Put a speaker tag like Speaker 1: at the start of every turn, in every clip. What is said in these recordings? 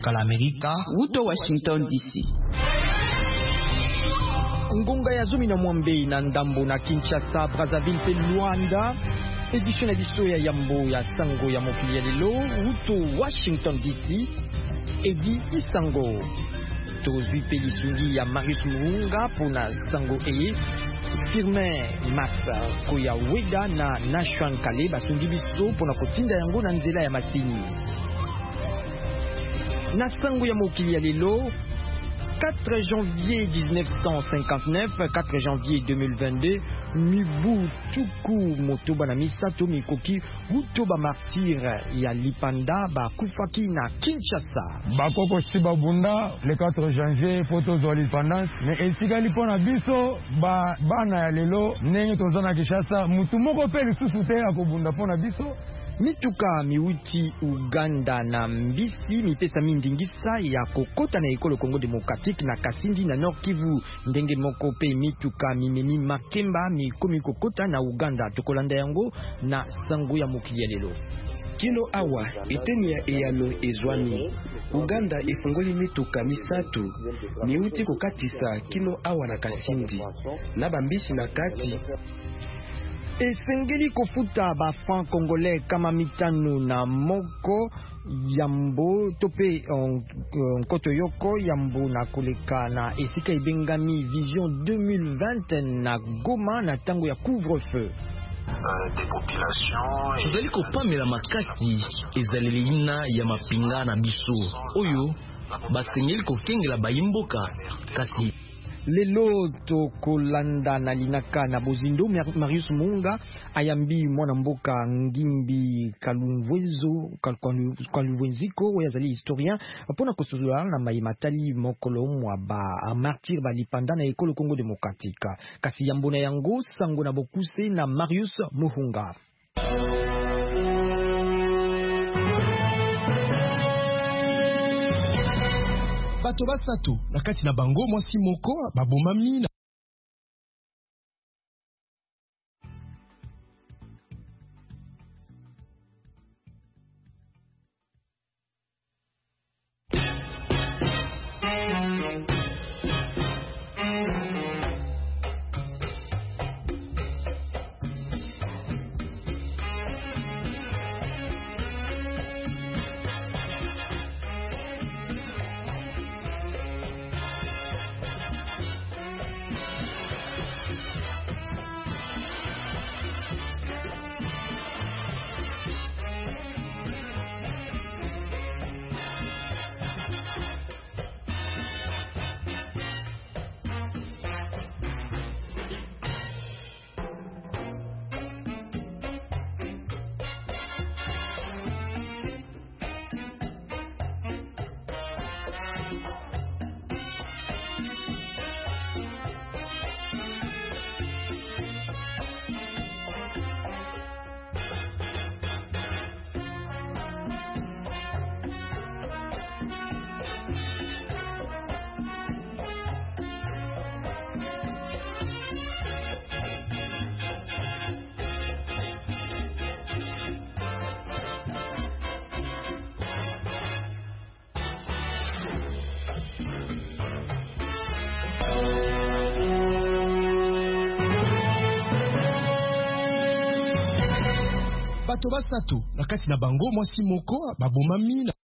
Speaker 1: Amerika
Speaker 2: Uto Washington DC.
Speaker 3: Ngonga ya zumi na mwambe na ndambo na Kinshasa, Brazzaville pe Luanda. Edition ya bisoya yambo ya sango ya mokili ya lelo. Uto Washington DC. Edi Isango. Tozwi pe lisungi ya Marius Muhunga pona sango e. Firmin Max Koya Weda na Nashwan Kale basungi biso pona kotinda yango na nzela ya masini. Na sango ya mokili ya lelo 4 janvier 1959, 4 janvier 2022, Mibu Tuku Motoba na Misato Mikoki, Utoba martyr ya Lipanda bakufaki na Kinshasa.
Speaker 4: Bakoko Shiba Bunda le 4 janvier photos de l'indépendance, mais esika lipona biso bana ya lelo ndenge tozana Kinshasa, mutu moko pe lisusu te akobunda pona biso.
Speaker 3: Mituka miwiti Uganda na mbisi mipesa mindingisa ya kokota na ekolo Congo Démocratique na Kasindi na Nord Kivu. Ndenge moko pe mituka mimemi makemba mikomi kokota na Uganda. Tokolanda yango na sango ya mokili ya lelo.
Speaker 5: Kino awa eteni ya eyano ezwami. Uganda efungoli mituka misatu miwiti kokatisa kino awa na Kasindi na bambisi na kati.
Speaker 3: Esengeli kofuta ba franc congolais kama mitano na moko yambo tope nkoto yoko yambo na koleka na esika ibengami Vision 2020 na Goma na tango ya couvre-feu.
Speaker 1: Tozali kopamela makasi ezaleli ina ya mapinga na biso oyo basengeli kokengela bayimboka kasi
Speaker 3: lelo tokolanda na linaka na bozindo Marius Muhunga ayambi mwana mboka Ngimbi Kalumwenziko oyo azali historien mpona kososola na mayimatali mokolo mwa ba martyr balipanda na ekolo Congo Démocratique. Kasi yambo na yango sango na bokuse na Marius Muhunga.
Speaker 6: Bato basato na kati na bango mwasi moko babomami na bato basato na kati na bango mwasi moko babomami na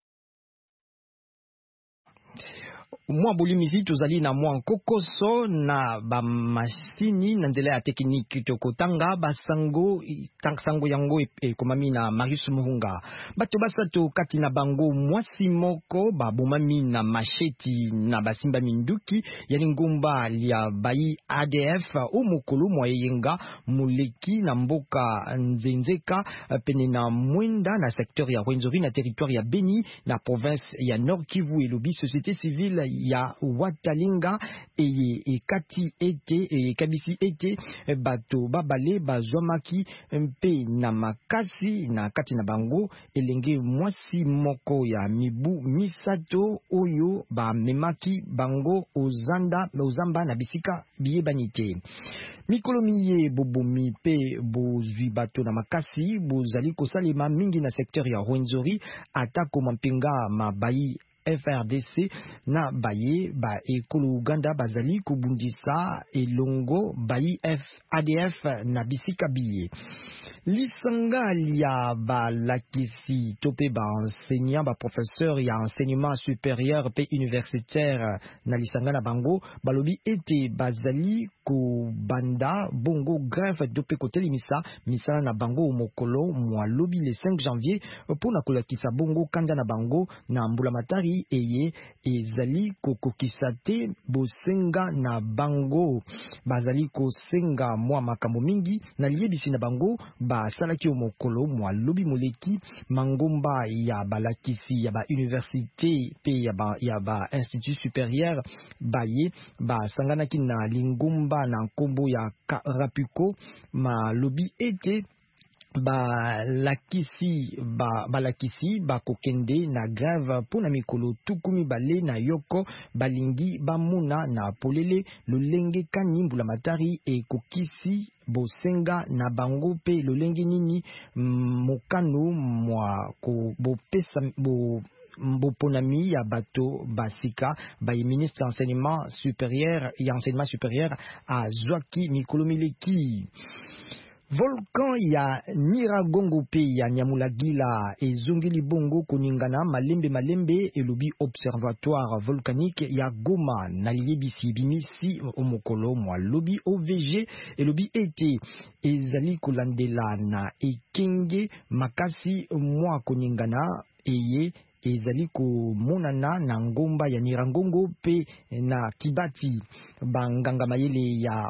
Speaker 3: mwa bolimizi tozali na mwa kokoso na ba masini na nzela ya tekniki tokotanga basango yango ekomami na Marius Muhunga. Bato basato kati na bango mwasi moko babomami na masheti na basimba minduki ya lingomba lia bayi ADF o mokolo mwa yenga muleki na mboka Nzenzeka pene na Mwenda na secteur ya Rwenzori na territoire ya Beni na province ya Nord Kivu elobi société civile ya Watalinga ekati ete kabisi ete bato babale bazwamaki mpe na makasi na kati na bango elenge mwasi moko ya mibu misato oyo bamemaki bango ozamba na bisika biyebani te. Mikolo miye bobomi pe bozwi bato na makasi bozali kosalema mingi na secteur ya Rwenzori atako mampinga mabayi FRDC na baye ba ekolo Uganda bazali kubundisa elongo bayi ADF na bisika biye. Lisanga lia balakisi tope ba enseignant ba professeur ya enseignement supérieur pe universitaire na lisanga na bango balobi ete bazali ko banda bongo grève dope koteli misala na bango mokolo mwa lobi le 5 janvier pona kolakisa bongo kanda na bango na mbulamatari eye ezali kokokisa te bosenga na bango bazali kosenga mwa makambo mingi na liebisi na bango basalaki mokolo mwa lobi moleki mangomba ya balakisi ya ba université pe ya ba institut supérieur baye basanganaki na lingomba na nkombo ya Rapuko malobi ete balakisi bakokende na grève pona mikolo tukumi bale na yoko balingi bamuna na polele lolenge kani mbulamatari ekokisi bosenga na bango pe lolenge nini mokano mwa ko bopesa mboponami ya bato basika baye ministre enseignement supérieur a zwaki mikolo mileki. Volcan ya Nyiragongo pe ya Nyamulagila ezongeli bongo koningana malembe elobi observatoire volcanique ya Goma na liebisi bimisi omokolo mwa lobi OVG elobi ete ezali kolandela na ekenge makasi mwa koningana eye ezali komonana na ngomba ya Nyiragongo pe na Kibati. Banganga mayele ya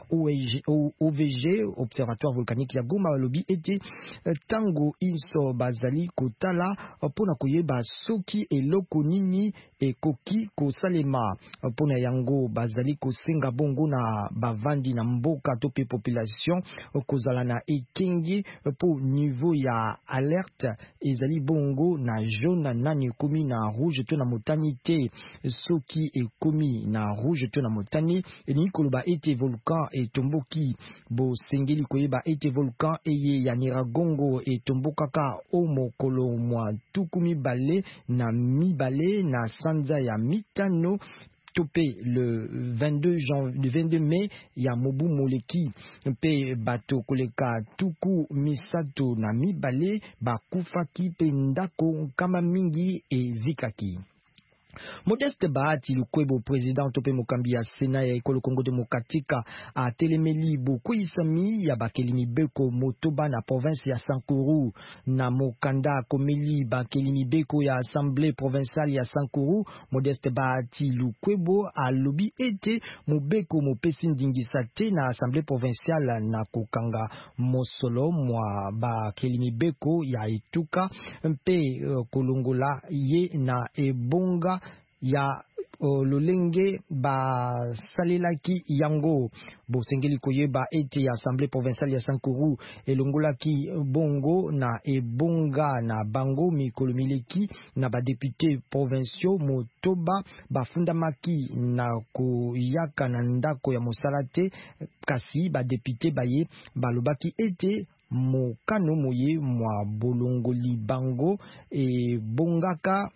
Speaker 3: OVG observatoire volcanique ya Goma balobi ete tango inso bazali kotala pona koyeba soki eloko nini ekoki kosalema pona yango bazali kosenga bongo na bavandi na mboka to pe population kozala na ekenge po niveau ya alerte ezali bongo na jaune nani komi na rouge to na motani te soki ekomi na rouge to na motani ni koloba ete volcan etomboki bo sengeli koyeba ete volcan eye ya Nyiragongo etombokaka o mokolo mwa tukumi bale na mibale na sanza ya mitano tope le 22 mai ya mobu moleki pe bato koleka tuku misato na mibale bakufaki pe ndako kama mingi ezikaki. Modeste Bahati Lukwebo président tope mokambi ya Sénat ya ekolo Congo démocratique a telemeli bokoisami ya bakelimi beko motoba na province ya Sankuru na mokanda komeli bakelimi beko ya assemblée provinciale ya Sankuru. Modeste Bahati Lukwebo alobi ete mobeko mopesi ndingisa te na assemblée provinciale na kokanga mosolo mwa bakelimi beko ya etuka mpe kolongola ye na ebonga ya lolenge basalelaki yango. Bosengeli koyeba ete ya assemblée provinciale ya Sankuru elongolaki bongo na ebonga na bango mikolo mileki na badepute provinciaux motoba bafundamaki na koyaka na ndako ya mosala te kasi badepute baye balobaki ete mokano moye mwa bolongoli bango ebongaka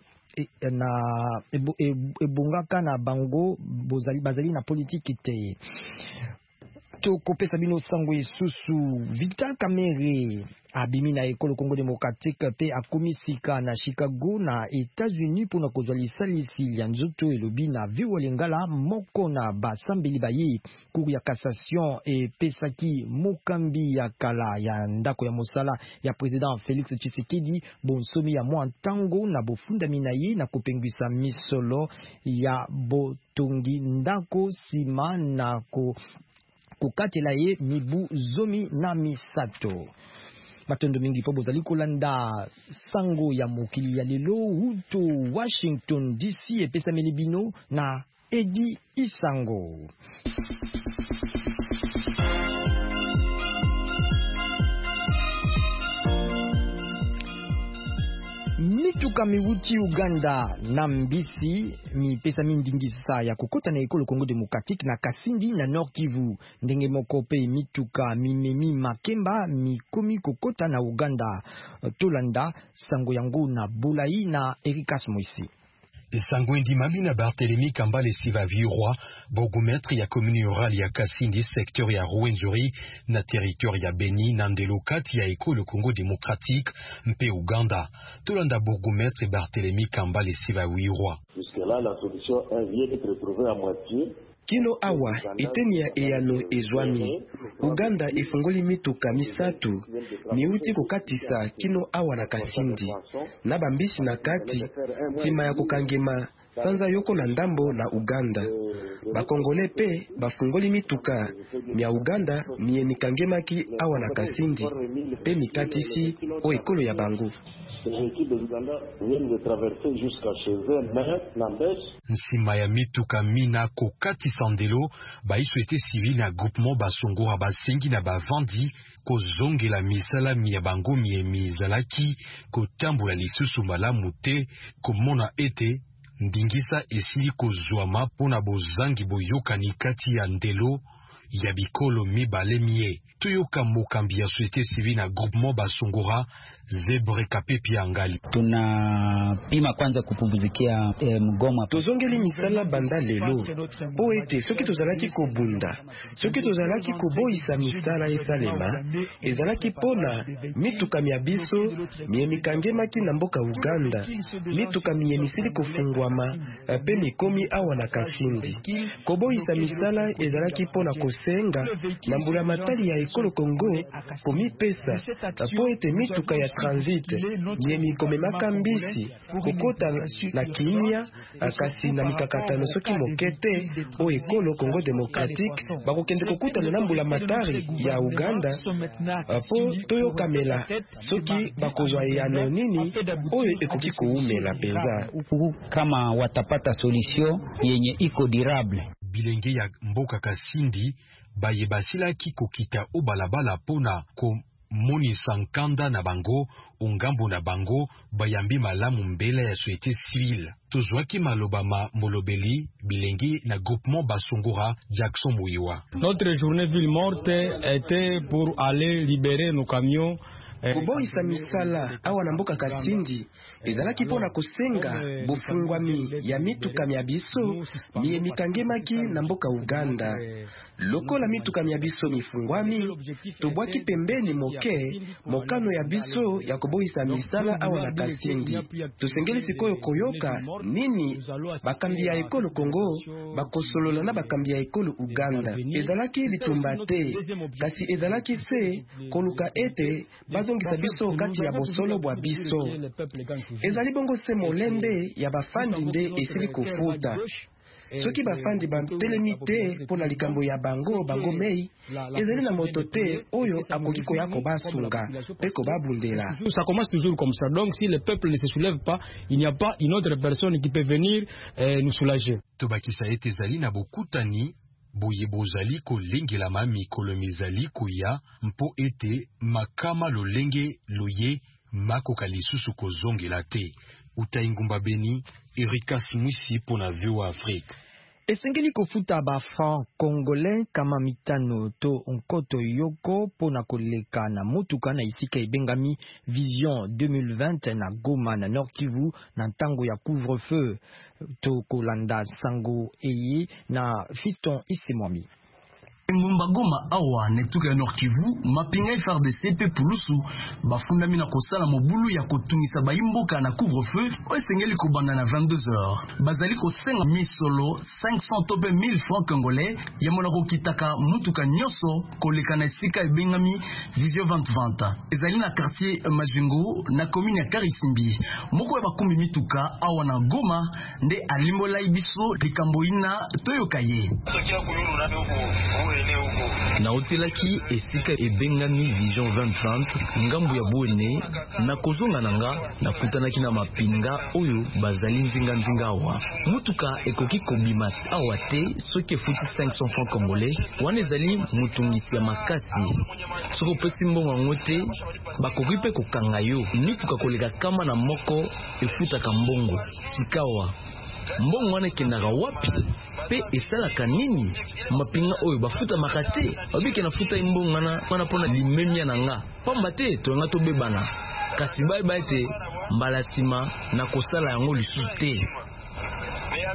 Speaker 3: ebongaka na bango bazali na politiki te. Tokopesa bino sango esusu Vital Kamerhe abimi na ekolo Congo démocratique pe akomisika na Chicago na États-Unis pona kozwa lisalisi ya nzoto elobi na viwa lingala moko na basambeli baye cour ya cassation epesaki mokambi ya kala ya ndako ya mosala ya président Félix Tshisekedi bonsomi ya mwa ntango na bofundami na ye na kopengwisa misolo ya botongi ndako sima na kokatela ye mibu zomi na misato. Matondo mingi po bozali kolanda sango ya mokili ya lelo uto Washington DC epesa melibino na Edi Isango. Mituka miwuti Uganda na mbisi mipesa mindingisa ya kokota na ekolo Congo démocratique na Kasindi na Nord Kivu. Ndenge moko pe mituka mimemi makemba mikomi kokota na Uganda. Tolanda sango yango na Bulai na Erikas Moisi.
Speaker 7: Sangwendi Mamina Barthélemy Kambale Siva Viurwa, bourgmestre ya commune rurale ya Kasindi, secteur ya Rwenzori, na territoire ya Beni, Nandelo kati ya ekolo Congo démocratique, mpe Uganda. Tolanda bourgmestre Barthélemy Kambale Siva Viurwa.
Speaker 8: Jusque-là, la solution vient d'être trouvée à moitié.
Speaker 5: Kino awa eteni ya eyano ezwami. Uganda efungoli mituka misatu miuti kokatisa kino awa na Kasindi na bambisi na kati tima ya kokangema sanza yoko na ndambo na Uganda. Bakongole pe bafungoli mituka mia Uganda mie mikangemaki awa na Kasindi pe mikatisi o ekolo ya bango.
Speaker 8: Les équipes de Uganda viennent de traverser jusqu'à chez eux, mais n'empêche.
Speaker 7: Nsima ya mituka mina kokati sandelo, baiswete civil na groupement basongora basengi na bavandi, kozongela misala mia bango mie mizalaki, kotambola lisusu malamu te, komona ete, ndingisa esili kozwama pona bozangi boyokani kati ya ndelo, ya bikolo mibale mie. Tuyoka mokambi ya société civile na groupement basongora Zebre Kapepi angali.
Speaker 9: Tuna pima kwanza kupumzikia mgoma.
Speaker 5: Tozongeli misala banda lelo. Po ete soki tozalaki kobunda, soki tozalaki koboyisa misala esalema, ezalaki pona mituka mia biso mie mikangemaki na mboka Uganda, mituka mie misili kofungwama pe mikomi awa na Kasindi. Koboyisa misala ezalaki pona kosenga na mbula matali ya ekolo Congo komi pesa po ete mituka ya transit mie mikomemaka mbisi kokota na kimia kasi na mikakatano soki mokete o ekolo Congo démocratique bakokende kokutana na mbula matari ya Uganda po toyokamela soki bakozwa eyano nini oyo ekoki koumela penza
Speaker 9: kama watapata solution yenye iko durable.
Speaker 7: Bilenge ya mboka Kasindi baye basilaki kokita o balabala pona ko monisa nkanda na bango ongambo na bango bayambi malamu mbele ya société civile. Tozwaki maloba ma molobeli bilenge na groupement basongora Jackson Muyiwa.
Speaker 10: Notre journée ville morte était pour aller libérer nos camions.
Speaker 5: Kuboyisa misala awa na mboka Kasindi ezalaki pona kosenga bofungwami ya mituka mia biso mie mikangemaki na mboka Uganda. Lokola mituka mia biso mifungwami tobwaki pembeni moke mokano ya biso ya kuboyisa misala awa na Kasindi. Tosengeli sikoyo koyoka nini bakambi ya ekolo Congo bakosolola na bakambi ya ekolo Uganda. Ezalaki litumba te kasi ezalaki se koluka ete bazongisa biso kati ya bosolo bwa biso. Ezali bongo se molende ya bafandi nde esili kofuta. Soki bafandi batelemi te pona likambo ya bango mei ezali na moto te oyo akoki koya kobasunga pe kobabundela.
Speaker 10: Ça commence toujours comme ça. Donc si le peuple ne se soulève pas, il n'y a pas une autre personne qui peut venir nous soulager.
Speaker 7: Tobakisa ete zali na bokutani boye bozali kolengelama mikolo mizali koya mpo ete makama lolenge loye makoka lisusu kozongela te. Utaingumba Beni, Erika Simwisi pona VOA Afrique.
Speaker 3: Esengeli kofuta ba franc congolais kama mitano to onkoto yoko pona koleka na mutuka na isika ebengami Vision 2020 na Goma na Nord Kivu na ntango ya couvre-feu to kolanda sango eye na Fiston Isemwami.
Speaker 1: Ngumba Goma awa netuka ya Nord Kivu mapinga FARDC pe pulusu bafundami na kosala mobulu ya kotungisa bayimboka na couvre-feu esengeli kobanda na 22h bazali kosenga misolo 500 to pe 1000 francs congolais ya mona kokitaka mutuka nyoso koleka na esika ebengami Vision 2020 ezali na quartier Majingo na commune ya Karisimbi. Moko ya bakumbi mituka awa na Goma nde alimbola ibiso likambo ina toyokaye na hotelaki esika ebengami Vision 2030 ngambu ya Bwene na kozonga nanga na kutanaki na mapinga oyo bazali nzinga awa mutuka ekoki kobima awa te soki efuti 500 francs congolais wana ezali mutungisi ya makasi soko pesi mbongo yango te bakoki pe kokanga yo mituka koleka kama na moko efutaka mbongo sikawa mbongo wana ekendaka wapi pe esalaka nini mapinga oyo bafuta makate obike nafuta mbongo wana pona limemia na nga pamba te tonga tobebana kasi bai te mbala sima na kosala yango lisusu te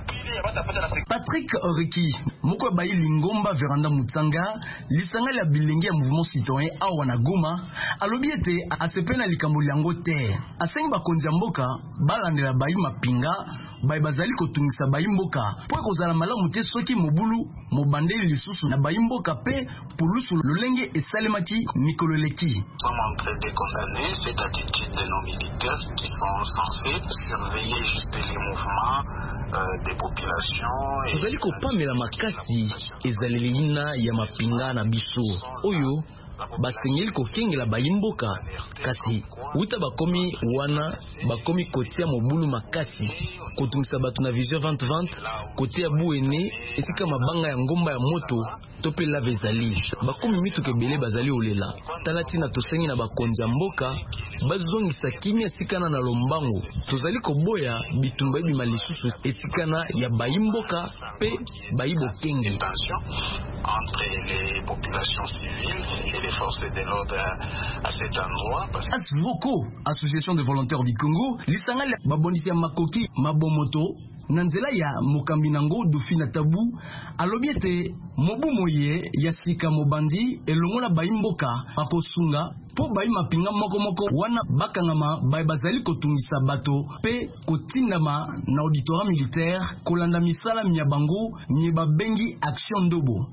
Speaker 1: Patrick Oreki moko bayi lingomba veranda mutsanga lisanga la bilenge ya mouvement citoyen awa na Goma alobi ete asepena likambo yango te asengi bakonzi ya mboka balandela bayi mapinga bayi bazali kotungisa bayi mboka po kozala malamu te soki mobulu mobandeli lisusu na bayi mboka pe pulusu lolenge esalemaki mikolo eleki.
Speaker 11: Nous sommes en train de condamner cette attitude de nos militaires qui sont censés surveiller juste les mouvements des populations.
Speaker 1: Tozali kopamela makasi ezaleli ina ya mapinga na biso oyo basengeli kokengela bayimboka kasi uta bakomi wana bakomi kotia mobulu makasi kotungisa bato na vision 2020 kotia buene esika mabanga ya ngomba ya moto tope lave ezali bakomi mituka ebele bazali olela talati na tosengi na bakonzi ya mboka bazongisa kimia esikana na lombango tozali koboya bitumba ebima lisusu esikana ya bayimboka pe bayibokenge
Speaker 11: entre les populations civiles et les forces de l'ordre à cet endroit.
Speaker 1: Asvoko, Association de volontaires du Congo, lisangala babonisi ya makoki mabomoto na nzela ya mokambi nango Dofina Tabu alobi ete mobu moye ya sika mobandi elongola bayimboka bakosunga po bayi mapinga moko wana bakangama bayi bazali kotungisa bato pe kotindama na auditorat militaire kolanda misala mya bango nye babengi action ndobo.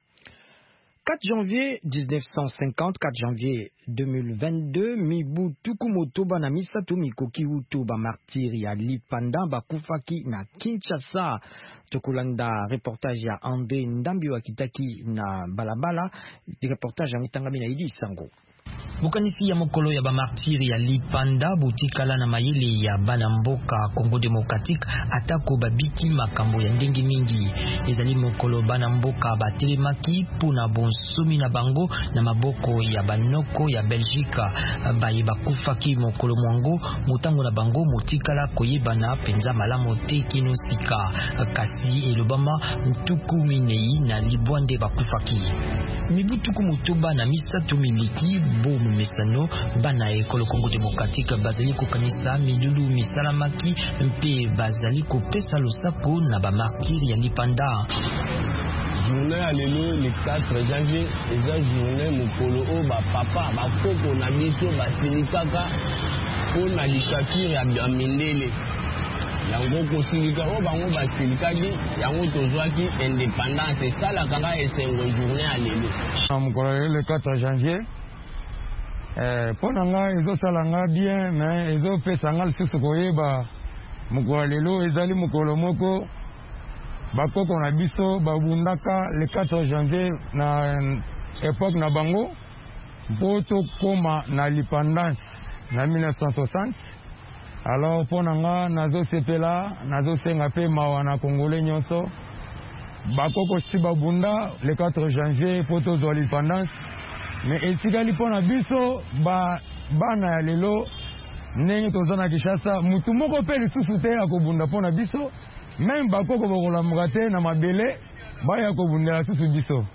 Speaker 3: 4 janvier 1950, 4 janvier 2022, Mibu Tukumotoba na Misato Mikoki Utoba martyr ya Lipanda bakufaki na Kinshasa. Tokulanda reportage ya André Ndambi wa Kitaki na Balabala, reportage ya Mitangami na Idi Sango.
Speaker 12: Bukanisi ya mokolo ya bamartiri ya Lipanda butikala na mayele ya Banamboka Congo Democratique atako babiki makambo ya ndenge mingi ezali mokolo Banamboka batelemaki puna bonsomi na bango na maboko ya banoko ya Belgique baye bakufaki mokolo mwango mutango na bango mutikala koyebana penza malamu te kinosika kasi elobama ntuku minei na libwande bakufaki mibutuku mutoba na Misato miliki bo mesano bana ekolo Congo Democratique bazali kokanisa milulu misalamaki mpe bazali kopesa losako na bamartiri ya Lipanda.
Speaker 13: Journée à lelo le 4 janvier eza journée mokolo o ba papa ba koko na biso basilikaka po na dictature ya Mindele yango kosilika o bango basilikaki yango tozwaki indépendance sala kaka esengo journée à lelo
Speaker 4: mokolo le 4 janvier pona nga ezosala nga bien mais ezopesa nga lisusu koyeba mokolo lelo ezali mokolo moko bakoko na biso babundaka le 4 janvier na époque na bango mpo tokoma na l'indépendance na 1960. Alors pona nga nazosepela nazosenga pe mawa na congolais nyonso bakoko si babunda le 4 janvier mpo tozwa l'indépendance. Mais etikali mpona biso bana ya lelo ndenge toza na Kinshasa mutu moko mpe lisusu te akobunda mpona biso meme bakoko bakolamuka te na mabele baya kobundela lisusu biso.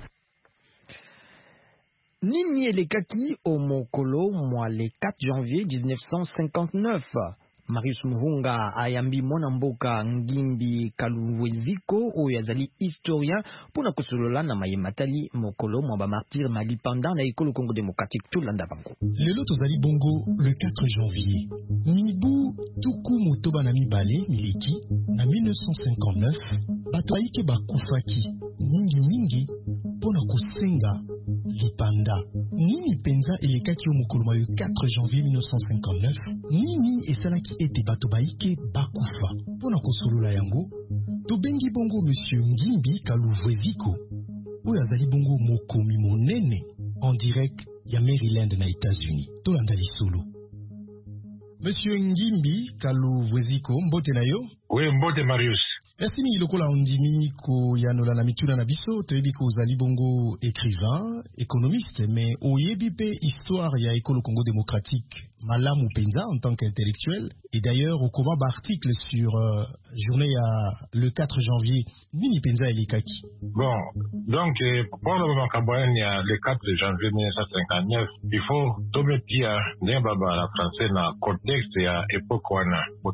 Speaker 3: Nini elekaki o mokolo mwa le 4 janvier 1959 Marius Muhunga ayambi mwana mboka Ngimbi Kaluweziko oyo azali historien pona kosolola na mayematali mokolo mwa bamartir malipanda na ekolo Congo Démocratique tulanda bango.
Speaker 6: Lelo tozali bongo le 4 janvier. Mibu tuku motoba na mibale miliki na 1959 bato aike bakufaki mingi pona kosenga lipanda. Nini penza elekaki o mokolo mwa 4 janvier 1959 nini esalaki ete bato baike bakufa pona kosolola yango tobengi bongo monsieur Ngimbi Kaluweziko oyo azali bongo mokomi monene en direct ya Maryland na États-Unis. Tolanda lisolo. Monsieur Ngimbi Kaluweziko, mbote na yo?
Speaker 14: Oui, mbote Marius.
Speaker 6: Merci mi lokola ondimi ko yanola na mituna na biso toyebi ko ozali bongo écrivain, économiste, mais oyebi pe histoire ya ekolo Congo Démocratique Malamu Penza en tant qu'intellectuel. Et d'ailleurs, au comment article sur journée le 4 janvier, Nini Penza et les Kaki.
Speaker 14: Bon, donc pour le moment Cambodgien, il y a le 4 janvier 1959, il faut tomber pia n'embaba la français na contexte ya époque wana. Pour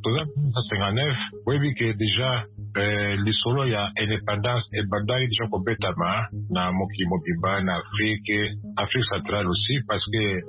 Speaker 14: 1959, oui que déjà les solo ya indépendance et bandai déjà compétemment na moki mobimba na Afrique centrale aussi parce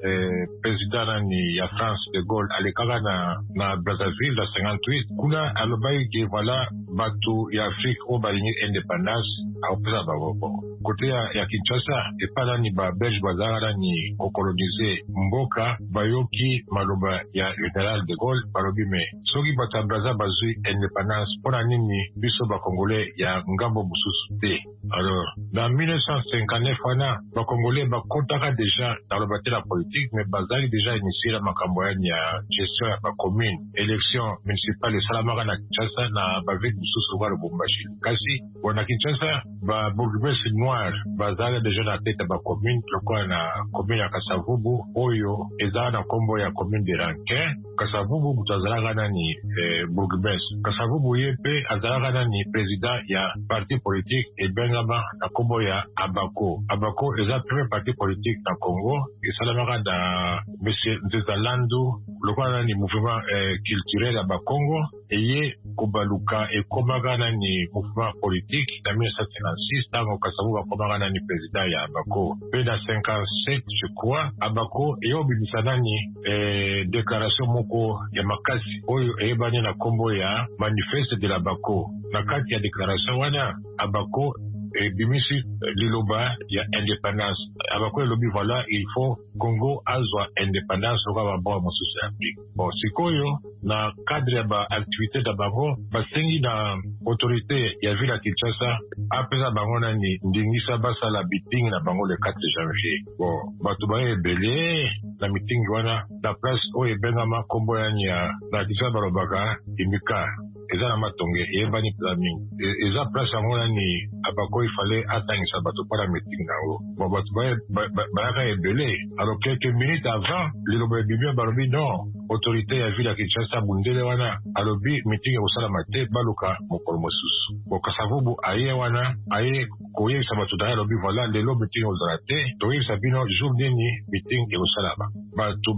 Speaker 14: que président ni ya France de Gaulle alikaka na Brazzaville dans 58 kuna alobai que voilà batu ya Afrique au balingi indépendance a opesa baboko côté ya Kinshasa et pas là ni ba Belge bazara ni coloniser mboka bayoki maloba ya général de Gaulle balobi me soki bata Brazza bazui indépendance pona nini biso ba congolais ya ngambo mususu te. Alors dans 1959 wana ba congolais ba kontaka déjà dans le bataille politique mais bazali déjà initié la makamboyani ya gestion ya ba commune élection municipale salamaka na Kinshasa na ba ville mususu kwa Lubumbashi kasi wana Kinshasa ba bourgmestre noir bazali déjà na tête ba commune lokwa na commune ya Kasavubu oyo ezala na kombo ya commune de Rankin. Kasavubu mutazalaka nani bourgmestre Kasavubu yepe azalaka nani président ya parti politique et bengama na kombo ya Abako eza premier parti politique na Congo esalamaka na monsieur Nzezalandu lokwa nani mouvement culturel ya Bakongo eye kobaluka ekomaka nani mouvement politique na 1956 tango Kasavubu akomaka nani président ya Abako pe na 57 je crois Abako eyobimisa nani déclaration moko ya makasi oyo eyebani na kombo ya manifeste de la Bako na kati ya déclaration wana Abako bimisi liloba ya indépendance Abako elobi voilà il faut Congo azwa indépendance oka babwa mosusu ya Afrique. Bon sikoyo na cadre ya ba activité da bango basengi na autorité ya ville ya Kinshasa apesa bango nani ndingisa basala meeting na bango le 4 janvier. Bon bato baye ebele na meeting wana na place oyo ebengama kombo yani ya na Kinshasa balobaka imika eza na matonge eyebani pla mingi eza place yango nani Abako ifale atangisa bato mpona meeting nango. Bon bato bayaka ebele alors quelques minutes avant liloba ebimi balobi non autorité ya ville ya Kinshasa bundele wana alobi meeting ekosalama te baluka mokolo mosusu. Bon Kasavubu aye wana aye koyebisa bato daya alobi voilà lelo meeting ekozala te toyebisa bino jour nini meeting ekosalama. Bato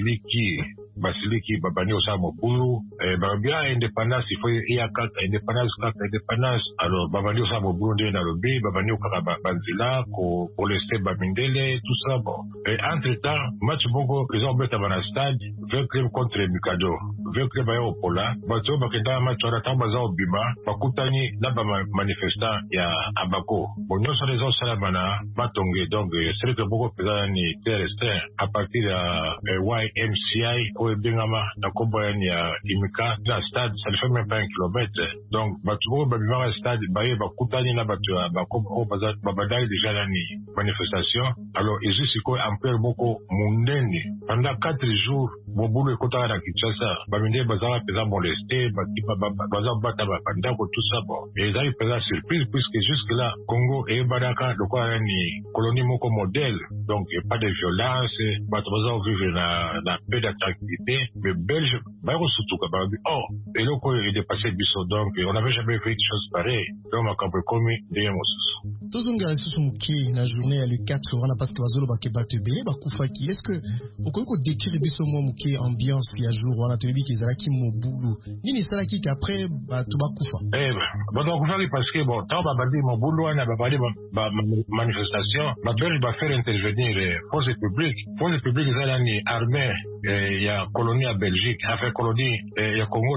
Speaker 14: basiliki babani osala mobulu balobi indépendance il faut iya kaka indépendance alors babani osala mobulu nde nalobi babani okaka banzela koleste bamindele tout ça. Bon entre temps match moko eza obetama na stade 20 club contre Mikado 20 club aya opola bato bakendaka match wana ntango baza obima bakutani na bamanifestant ya Abako. Bon nyonso eza osalama na matonge donc seleke moko mpenza ni terrestre à partir ya YMCI oyo ebengama na kombo yani ya imika na stade ça ne fait même pas 1 kilomètre. Donc bato moko babimaka stade baye bakutani na bato ya bakombo oyo babandaki déjà nani manifestation. Alors ezwi sikoyo ampere moko monene pendant 4 jours mobulu ekotaka na Kinshasa bamindele bazala mpenza moleste baza bata bandako tout ça. Bon ezali mpenza surprise puisque jusque là Congo eyebanaka lokola nani colonie moko modèle donc pas de violence bato baza ovivre na paix d'activité mais belge bakosutuka balobi oh eloko oyo edépassé biso donc on n'avait jamais fait quelque chose pareil donc makambo ekomi ndenge mosusu.
Speaker 6: Tozonga lisusu moke na journée ya le 4 wana parce que bazolobaka bato ebele bakufaki. Est-ce que okoki kodécrire biso mwa moke ambiance ya jour wana toyebi ke ezalaki mobulu nini esalaki ke après bato bakufa?
Speaker 14: Bato bakufaki parce que bon ntango babandi mobulu wana babandi manifestation babelge bafaire intervenir force publique eza nani armée ya colonie ya Belgique enfin colonie ya Congo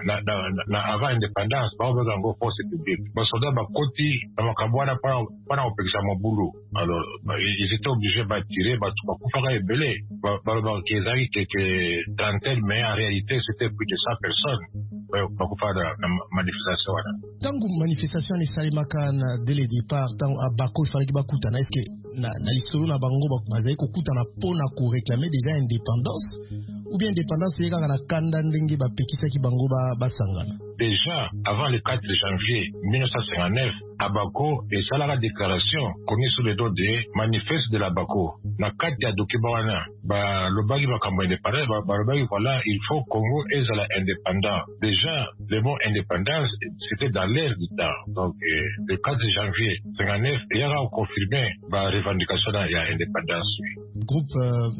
Speaker 14: na avant indépendance baobeka yango force publique basoda bakoti na makambo wana mpona kopekisa mobulu. Alors ils étaient obligés batirer bato bakufaka ebele balobaka ezalaki keke trentaine mais en réalité c'était plus de 100 personnes bakufaka na manifestation wana.
Speaker 6: Ntango manifestation esalemaka dès le départ ntango Abako ifalaki bakutana est-ce que na lisolo na bango bazali kokutana mpona koréclamer déjà indépendance ou bien indépendance yeka na kanda ndenge bapekisa ki bango basangana.
Speaker 14: Déjà, avant le 4 janvier 1959, Abako et Salara déclaration connue sous le dos des manifestes de l'Abako. Na kati ya document wana, lobagi bakambo indépendant, lobagi voilà, il faut Congo et la indépendant. Déjà, le mot indépendance, c'était dans l'air du temps. Donc, le 4 janvier 59, il y a confirmé la revendication de l'indépendance.
Speaker 6: Groupe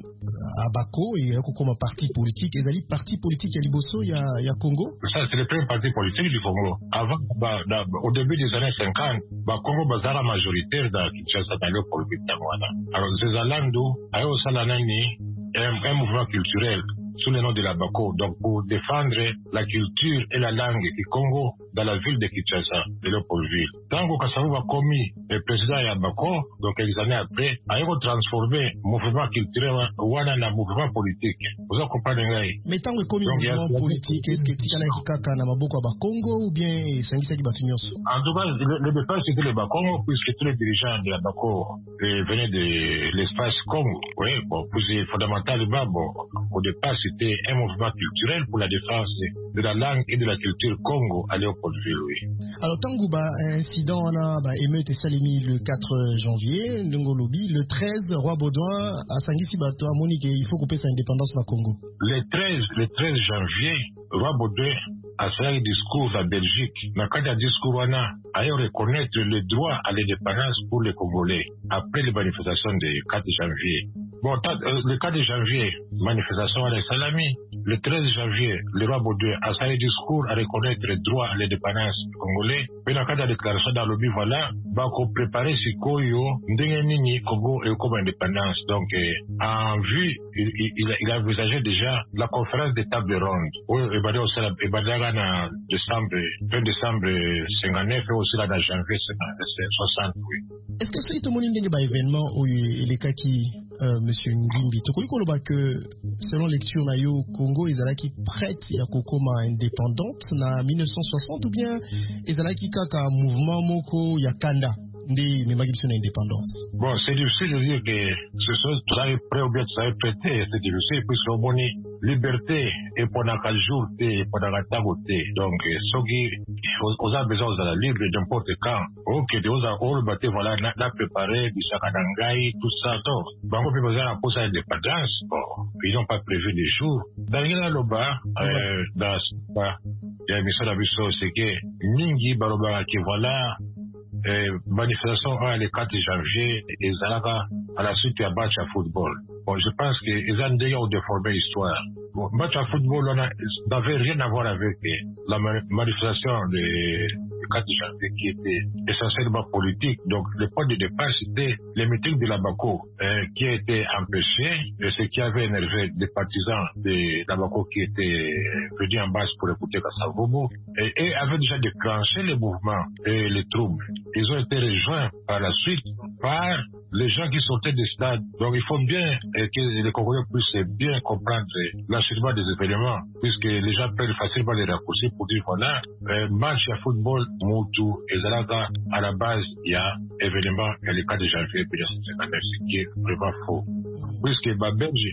Speaker 6: Abako et comme parti politique, et les partis politiques à Liboso, il y a Congo.
Speaker 14: Ça, c'est le premier parti politique du Congo. Avant, au début des années 50, Congo bazara majoritaire dans Kinshasa dans le politique d'Amwana. Alors, ces Alandou, Ayo Salanani, un mouvement culturel sous le nom de l'Abako, donc pour défendre la culture et la langue du Congo dans la ville de Kinshasa, de Léopoldville. Tango Kassavou a commis le président Yabako, donc quelques années après, a transformé le mouvement culturel Wana en mouvement politique. Vous en comprenez?
Speaker 6: Mais tant que commis mouvement politique, est-ce que Tikana Kikaka na Maboko à Congo ou bien Sangisaki Batunyos?
Speaker 14: En tout cas, le départ c'était le Bakongo, puisque tous les dirigeants de l'Abako venaient de l'espace Congo. Oui, bon, c'est fondamental, bon, au départ, c'était un mouvement culturel pour la défense de la langue et de la culture Congo à Léopoldville, oui.
Speaker 6: Alors, Tangouba, incident, on a émeute et Salimi le 4 janvier, Ndongolobi, le 13, Roi Baudouin, à Sangisi Bato, à Monique, il faut couper sa indépendance au Congo.
Speaker 14: Le 13 janvier, Roi Baudouin a fait un discours à Belgique. Dans le cadre du discours, on a reconnaître le droit à l'indépendance pour les Congolais après les manifestations du 4 janvier. Bon, le 4 janvier, manifestation à Salami. Le 13 janvier, le roi Baudouin a fait un discours à reconnaître le droit à l'indépendance congolais. Puis dans le cadre de la déclaration dans l'objet, voilà, qu'on préparer ce Koyo, Ndengenini, Congo et comme indépendance. Donc, en vue, il a envisagé déjà la conférence des tables rondes. Oui, et en fin décembre 59 et aussi là dans janvier 60. Oui.
Speaker 6: Est-ce que c'est tout le monde qui a événement où il est qui Monsieur Ngimbi, tu connais que selon lecture nayo Congo ils allaient prête à kokoma indépendante na 1960 ou bien ils allaient kaka mouvement moko ya kanda ndi memagibisho na indépendance.
Speaker 14: Bon, c'est difficile de dire que ce soit tout ça est prêt ou bien tout ça est prêté, c'est difficile puisque on a liberté et pendant 4 jours et pendant 4 côté. Donc ce qui on a besoin de la libre n'importe quand. OK, de on batté voilà n'a préparé du sakadangai tout ça donc. Bon, on peut besoin pour ça indépendance. Bon, ils n'ont pas prévu des jours. Dans le bas dans il y a une mission d'abisso c'est que mingi baroba qui voilà manifestation le 4 janvier et Zalaka à la suite à match à football. Bon, je pense qu'ils ont déjà déformé l'histoire. Bon, match à football n'avait rien à voir avec la manifestation du 4 janvier qui était essentiellement politique. Donc, le point de départ, c'était les meetings de l'Abako qui a été empêché et ce qui avait énervé des partisans de l'Abako qui étaient venus en base pour écouter Kassavobo et avaient déjà déclenché les mouvements et les troubles. Ils ont été rejoints par la suite par les gens qui sortaient des stades. Donc il faut bien que les Congolais puissent bien comprendre l'enchaînement des événements, puisque les gens prennent facilement les raccourcis pour dire voilà, match à football, Moutou et Zalaga, à la base, il y a événement, il y a le 4 janvier 1959, ce qui est vraiment faux. Puisque Belgique,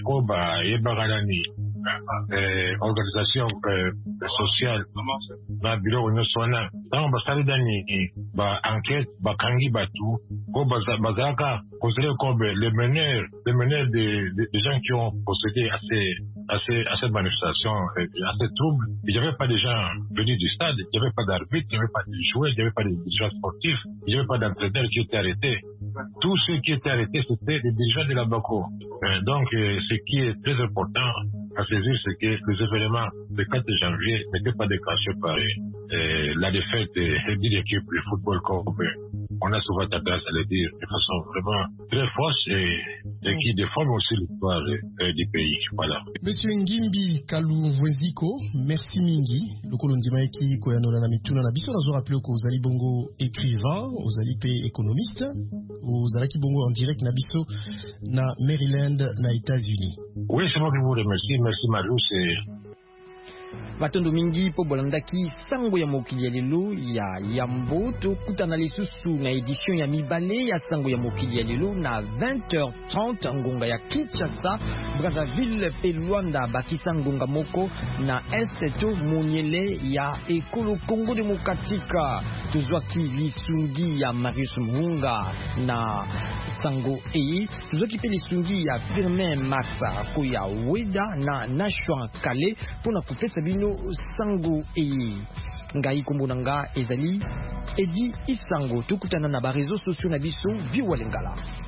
Speaker 14: organisation sociale na bureau nyosona dans basali dani ba enquête ba kangi batu ko bazaka considéré comme les meneurs des gens qui ont procédé à ces manifestations, à ces troubles. Il n'y avait pas de gens venus du stade, il n'y avait pas d'arbitre, il n'y avait pas de joueurs, il n'y avait pas de dirigeants sportifs, il n'y avait pas d'entraîneurs qui étaient arrêtés. Tous ceux qui étaient arrêtés, c'était les dirigeants de la BACO. Donc, ce qui est très important à saisir, c'est que les événements du 4 janvier n'étaient pas déclenchés par la défaite d'une équipe de football comme on a souvent tendance à le dire de façon vraiment très fausse et qui déforme aussi l'histoire du pays. Voilà.
Speaker 6: Monsieur Ngimbi Kaluvwenziko, merci mingi. Lokolo ndima eki koyanola na mituna na biso nazo rappeler ko ozali bongo écrivain, ozali pe économiste, ozalaki bongo en direct na biso na Maryland na États-Unis.
Speaker 14: Oui, c'est moi qui vous remercie. Merci Marius.
Speaker 3: Batondo mingi po bolandaki sango ya mokili ya lelo ya Yambo tokutana lisusu na edition ya mibale ya sango ya mokili ya lelo na 20h30 ngonga ya Kinshasa, Brazzaville pe Luanda bakisa ngonga moko na Est to moniele ya ekolo Congo Demokratika. Tozwaki lisungi ya Marius Muhunga na sango tozwaki pe lisungi ya Firmin Maxa ko ya Weda na Nashwan Kale pona kopesa bino sango ngai kombo nanga ezali Edi Isango. Tokutana na ba réseaux sociaux na biso Viwa Lingala.